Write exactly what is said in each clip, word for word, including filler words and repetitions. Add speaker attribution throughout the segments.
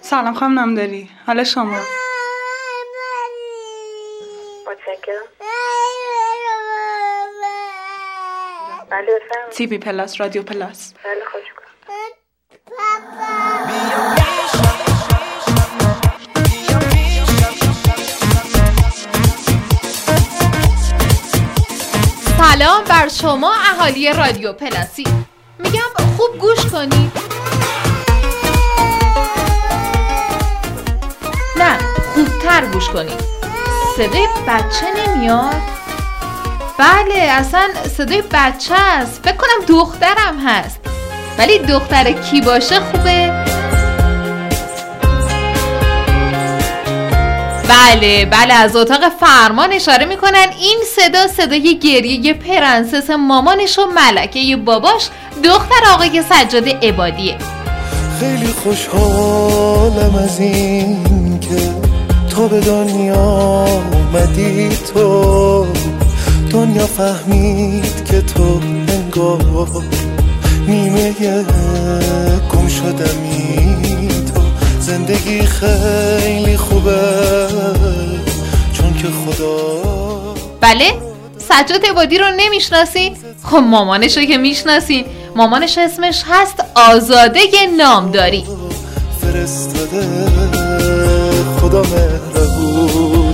Speaker 1: سلام خانم نامداری، حالا شما؟
Speaker 2: متشکرم. بله بفرمایید.
Speaker 1: تی وی پلاس، رادیو پلاس.
Speaker 2: بله خوش کنم.
Speaker 3: سلام بر شما اهالی رادیو پلاسی. میگم خوب گوش کنید. نه خوبتر گوش کنید. صدای بچه نمیاد؟ بله اصلا صدای بچه است. فکر کنم دخترم هست. ولی دختر کی باشه خوبه؟ بله بله از اتاق فرمان اشاره میکنن این صدا صدای گریه پرنسس مامانش و ملکه باباش دختر آقای سجاد عبادیه.
Speaker 4: خیلی خوشحالم از این که تو به دنیا اومدی، تو دنیا فهمید که تو انگار نیمه گم شدمی. تو زندگی خیلی خوبه چون که خدا.
Speaker 3: بله سجاد عبادی رو نمیشناسین؟ خب مامانش رو که میشناسین. مامانش اسمش هست آزاده نامداری.
Speaker 4: فرستاده خدا مهربون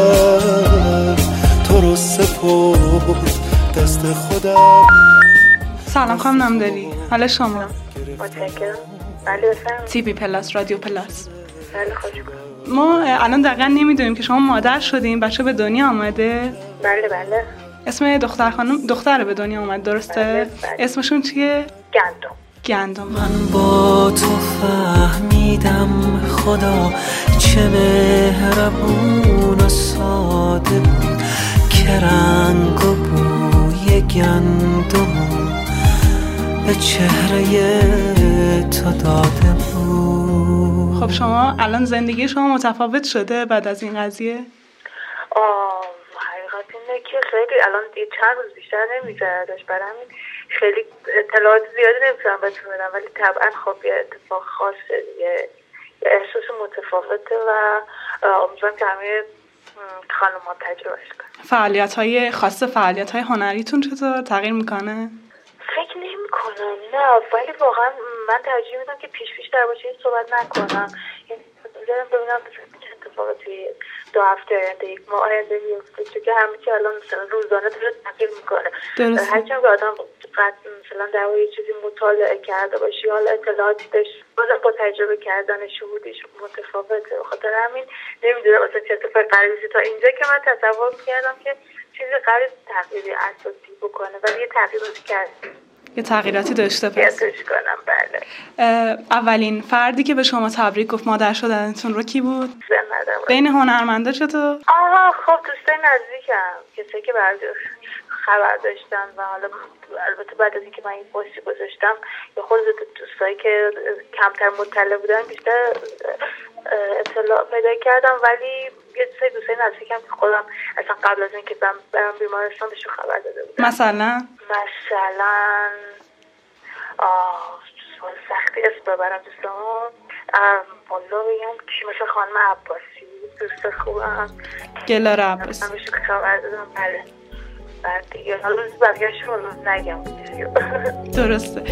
Speaker 4: کرد تو رو سپرد دست خودم.
Speaker 1: سلام خانم نامداری، حالا شما؟
Speaker 2: متشکرم. بله بفرمایید.
Speaker 1: تی وی پلاس، رادیو پلاس.
Speaker 2: بله خوش کنم.
Speaker 1: ما الان دقیقا نمیدونیم که شما مادر شدین، بچه به دنیا آمده؟
Speaker 2: بله بله.
Speaker 1: اسم دختر خانم دختر به دنیا اومد درسته؟
Speaker 2: بله بله.
Speaker 1: اسمشون چیه؟
Speaker 2: گندم.
Speaker 1: گندم.
Speaker 4: من با تو فهمیدم خدا چه مهربون و ساده بود که رنگ و بوی گندم به چهره تو داده بود.
Speaker 1: خب شما الان زندگی شما متفاوت شده بعد از این قضیه؟
Speaker 2: آه حقیقت اینه که خیلی الان چند روز بیشتر نمیگذردش، برای همین خیلی اطلاعات زیادی نمیتونم بهتون بدم، ولی طبعا خب یه اتفاق خاصه، یه احساس متفاوته و امیدوارم که همه خانم‌ها تجربهش کنن.
Speaker 1: فعالیت‌های خاص فعالیت‌های هنریتون چطور تغییر میکنه؟
Speaker 2: فکر نمی‌کنم نه، ولی واقعا من ترجیح میدم که پیش پیش در باشه صحبت نکنم. یعنی بذارم ببینم چه اتفاقی توی دو هفته آینده یک ماه آینده میفته، چون که همه چی الان مثلا روزانه داره تغییر میکنه. هرچند که آدم مثلا در یه چیزی مطالعه کرده باشی، حالا اطلاعاتی داشت، بازم با تجربه کردن شهودیش متفاوته. بخاطر همین نمیدونم مثلا چه اتفاقی قراره بیفته. تا اینجا که من تصور کردم که چیزی قراره تغییری اساسی بکنه، ولی یه تغییراتی کرد.
Speaker 1: یه تغییراتی داشته پس.
Speaker 2: کنم بله.
Speaker 1: اولین فردی که به شما تبریک گفت مادر شدنتون رو کی بود؟
Speaker 2: زندم.
Speaker 1: بین هنرمندا چطور؟
Speaker 2: آها خب دوستای نزدیکم، کسایی که برای خبر داشتن و حالا البته بعد از اینکه من این پستی گذاشتم یا خود دوستایی که کمتر مطلع بودن بیشتر اطلاع پیدا کردم، ولی یه سری دوستای نزدیکم که خودم اصلا قبل از اینکه برم بیمارستان بهشون خبر داده بودم.
Speaker 1: مثلا
Speaker 2: مثلا آه سختی اسم ببرم دوستان والله بگم که مثل خانم عباسی دوست خوبم
Speaker 1: گلاره عباسی
Speaker 2: من بهشون خبر دادم. بله بعد دیگه حالا بقیه‌اش رو نگم.
Speaker 1: درسته.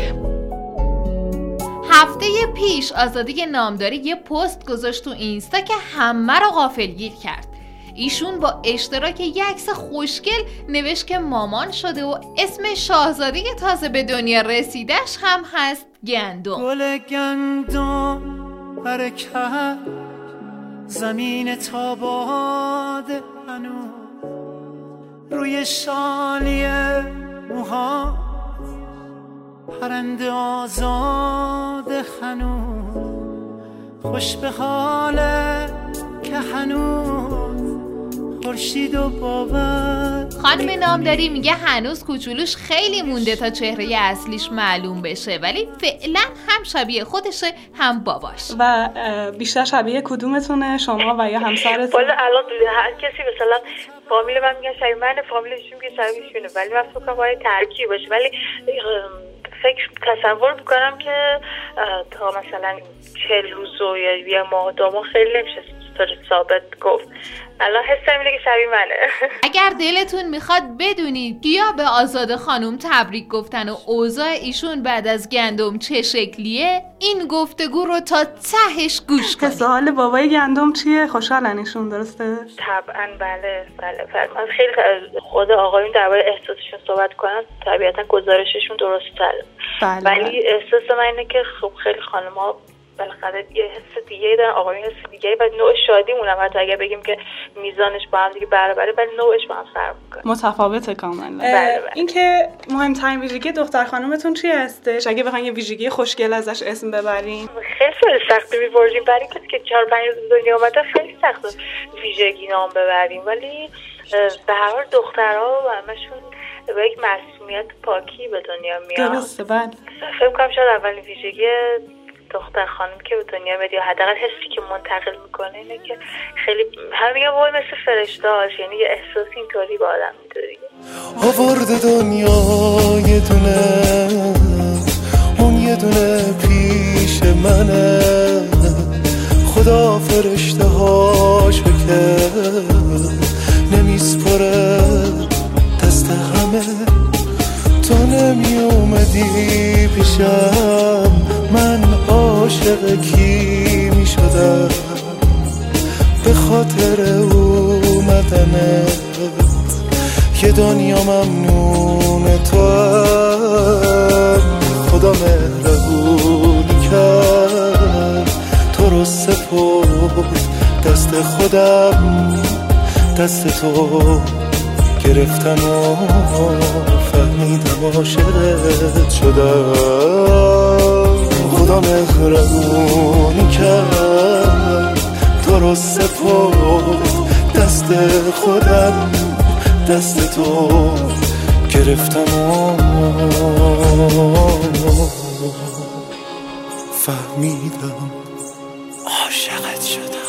Speaker 3: هفته پیش آزاده نامداری یه پست گذاشت تو اینستا که همه رو غافلگیر کرد. ایشون با اشتراک یک عکس خوشگل نوشت که مامان شده و اسم شاهزاده تازه به دنیا رسیدش هم هست گندم.
Speaker 5: گل گندم حرکت زمین تاباد هنوز روی شالی موها پرنده آزاد هنوز خوش به حاله که هنوز خورشید و باور.
Speaker 3: خانم نامداری میگه هنوز کوچولوش خیلی مونده تا چهره اصلیش معلوم بشه، ولی فعلا هم شبیه خودشه هم باباش.
Speaker 1: و بیشتر شبیه کدومتونه، شما و یا همسرتون؟
Speaker 2: والا الان هر کسی مثلا فامیل من میگن شبیه من، فامیلشون میگه شبیه شونه، ولی من فکر کنم باید ترکیب باشه، ولی فکر تصور میکنم که تا مثلا چهل روز و یا ماه دو ماه خیلی نمیشه ثابت گفت. الان حسم اینه که شبیه منه.
Speaker 3: اگر دلتون میخواد بدونید یا به آزاده خانم تبریک گفتن و اوضاع ایشون بعد از گندم چه شکلیه، این گفتگو رو تا تهش گوش کنید.
Speaker 1: سوال بابای گندم چیه؟ خوشحالن ایشون، درسته؟
Speaker 2: طبعا بله بله. من خیلی خود آقایون درباره احساسشون صحبت کنن طبیعتا گزارششون درست تره.
Speaker 1: بله.
Speaker 2: ولی احساس من اینه که خب خیلی خانم‌ها بالاخره یه حس دیگه دارن، آقایون حس دیگه و نوع شادیمون هم حتی اگر بگیم که میزانش با هم دیگه برابره ولی نوعش با هم فرق میکنه،
Speaker 1: متفاوته کاملا.
Speaker 2: بله بله.
Speaker 1: این که مهمترین ویژگی دختر خانومتون چی هستش؟ اگه بخواید یه ویژگی خوشگل ازش اسم ببرین.
Speaker 2: خیلی خیلی سخته می‌بردیم برای کسی که چهار پنج روز دنیا اومده، خیلی سخته ویژگی نام ببریم، ولی به هر حال دخترها و همشون با یک معصومیت پاکی به دنیا میاد.
Speaker 1: درسته بله.
Speaker 2: فکر کنم شاید اولین ویژگی دختر خانم که به دنیا میاد یا حداقل حسی که منتقل میکنه اینه که خیلی هم میگه وای مثل فرشته‌اش، یعنی یه احساس اینطوری با آدم میده دیگه.
Speaker 6: آورده دنیا یه دونه، اون یه دونه پیش منه، خدا فرشته هاش بکن نمیسپره دست همه، تو نمی اومدی پیشم من عاشق کی می شدم، به خاطر اومدنت یه دنیا ممنون تو هم، خدا مهربونی کرد تو رو سپرد دست خودم، دست تو گرفتم و فهمیدم عاشقت شدم، خدا مهربونی کرد تو رو سپرد دست خودم، دست تو گرفتم و فهمیدم عاشقت شدم.